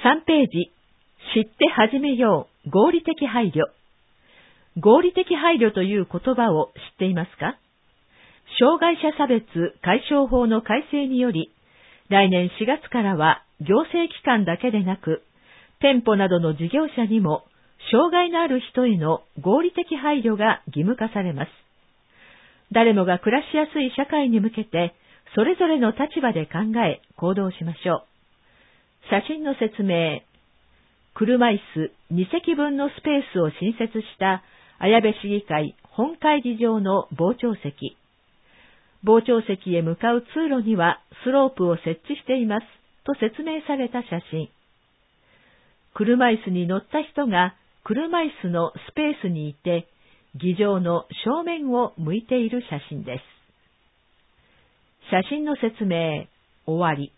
3ページ、知って始めよう、合理的配慮。合理的配慮という言葉を知っていますか？障害者差別解消法の改正により、来年4月からは行政機関だけでなく、店舗などの事業者にも、障害のある人への合理的配慮が義務化されます。誰もが暮らしやすい社会に向けて、それぞれの立場で考え、行動しましょう。写真の説明。車椅子2席分のスペースを新設した綾部市議会本会議場の傍聴席。傍聴席へ向かう通路にはスロープを設置していますと説明された写真。車椅子に乗った人が車椅子のスペースにいて、議場の正面を向いている写真です。写真の説明、終わり。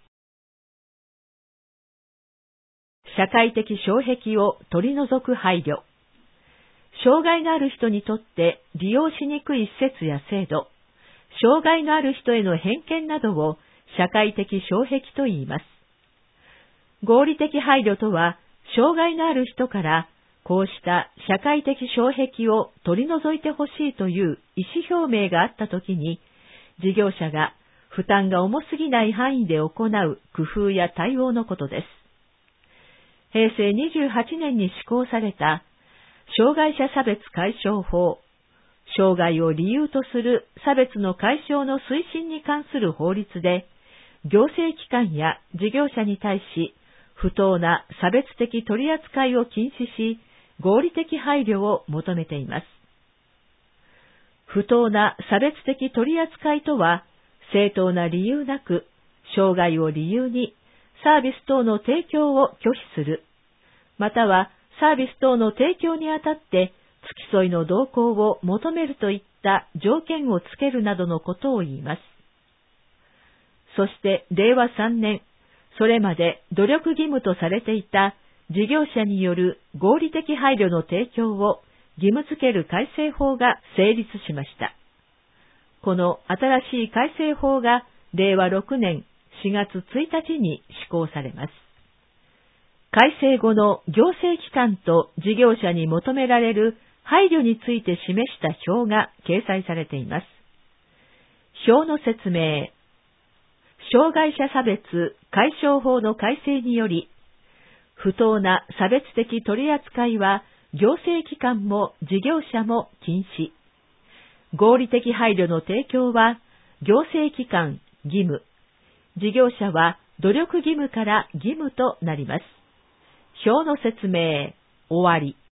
社会的障壁を取り除く配慮。障害のある人にとって利用しにくい施設や制度、障害のある人への偏見などを社会的障壁と言います。合理的配慮とは、障害のある人からこうした社会的障壁を取り除いてほしいという意思表明があったときに、事業者が負担が重すぎない範囲で行う工夫や対応のことです。平成28年に施行された障害者差別解消法、障害を理由とする差別の解消の推進に関する法律で、行政機関や事業者に対し、不当な差別的取り扱いを禁止し、合理的配慮を求めています。不当な差別的取り扱いとは、正当な理由なく、障害を理由にサービス等の提供を拒否する、またはサービス等の提供にあたって付き添いの同行を求めるといった条件をつけるなどのことを言います。そして令和3年、それまで努力義務とされていた事業者による合理的配慮の提供を義務付ける改正法が成立しました。この新しい改正法が令和6年4月1日に施行されます。改正後の行政機関と事業者に求められる配慮について示した表が掲載されています。表の説明。障害者差別解消法の改正により、不当な差別的取り扱いは行政機関も事業者も禁止。合理的配慮の提供は行政機関義務、事業者は努力義務から義務となります。表の説明、終わり。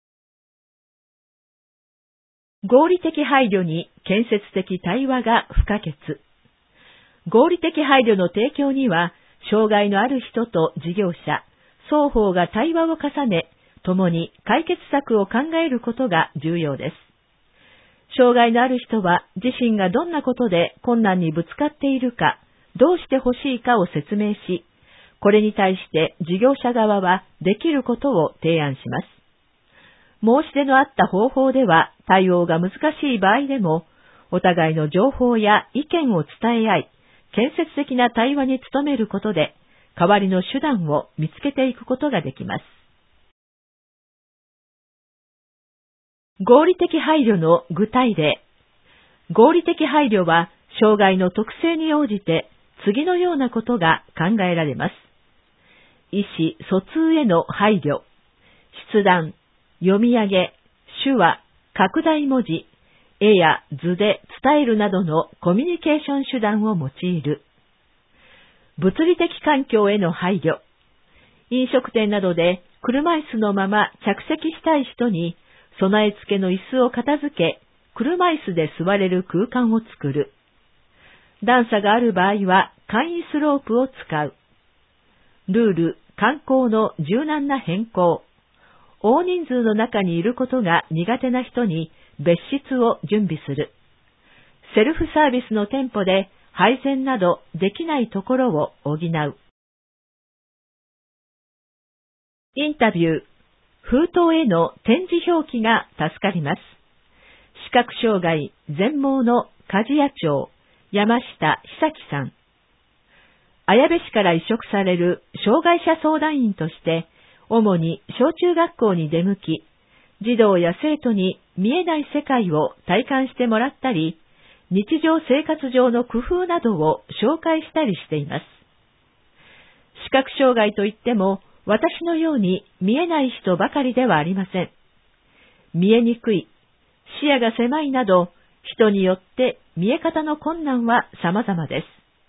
合理的配慮に建設的対話が不可欠。合理的配慮の提供には、障害のある人と事業者、双方が対話を重ね、共に解決策を考えることが重要です。障害のある人は自身がどんなことで困難にぶつかっているか、どうしてほしいかを説明し、これに対して事業者側はできることを提案します。申し出のあった方法では対応が難しい場合でも、お互いの情報や意見を伝え合い、建設的な対話に努めることで、代わりの手段を見つけていくことができます。合理的配慮の具体例。合理的配慮は、障害の特性に応じて次のようなことが考えられます。意思疎通への配慮、筆談、読み上げ、手話、拡大文字、絵や図で伝えるなどのコミュニケーション手段を用いる。物理的環境への配慮。飲食店などで車椅子のまま着席したい人に備え付けの椅子を片付け、車椅子で座れる空間を作る。段差がある場合は簡易スロープを使う。ルール、慣行の柔軟な変更。大人数の中にいることが苦手な人に別室を準備する。セルフサービスの店舗で配膳などできないところを補う。インタビュー。封筒への点字表記が助かります。視覚障害全盲の鍛冶屋長、山下久樹さん。 綾部市から委嘱される障害者相談員として、主に小中学校に出向き、児童や生徒に見えない世界を体感してもらったり、日常生活上の工夫などを紹介したりしています。視覚障害といっても、私のように見えない人ばかりではありません。見えにくい、視野が狭いなど、人によって見え方の困難は様々です。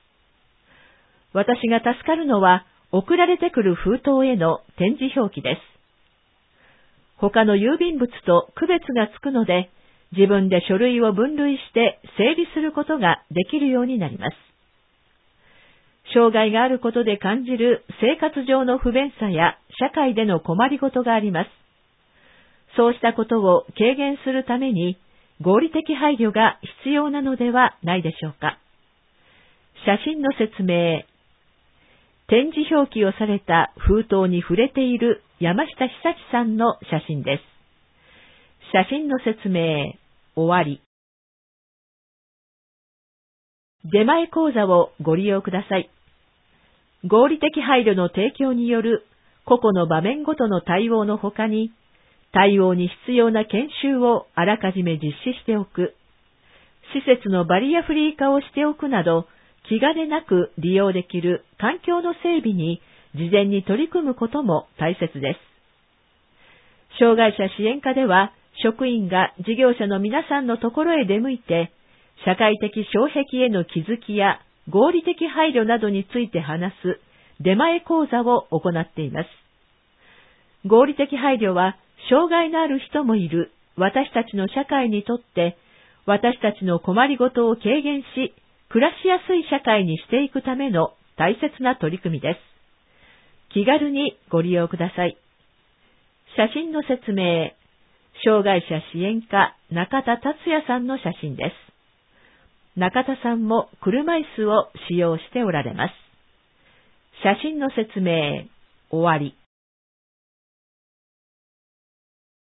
私が助かるのは、送られてくる封筒への点字表記です。他の郵便物と区別がつくので、自分で書類を分類して整理することができるようになります。障害があることで感じる生活上の不便さや社会での困りごとがあります。そうしたことを軽減するために合理的配慮が必要なのではないでしょうか。写真の説明。点字表記をされた封筒に触れている山下久志さんの写真です。写真の説明。終わり。出前講座をご利用ください。合理的配慮の提供による個々の場面ごとの対応のほかに、対応に必要な研修をあらかじめ実施しておく、施設のバリアフリー化をしておくなど、気兼ねなく利用できる環境の整備に事前に取り組むことも大切です。障害者支援課では、職員が事業者の皆さんのところへ出向いて、社会的障壁への気づきや合理的配慮などについて話す出前講座を行っています。合理的配慮は、障害のある人もいる私たちの社会にとって、私たちの困りごとを軽減し、暮らしやすい社会にしていくための大切な取り組みです。気軽にご利用ください。写真の説明。障害者支援課中田達也さんの写真です。中田さんも車椅子を使用しておられます。写真の説明。終わり。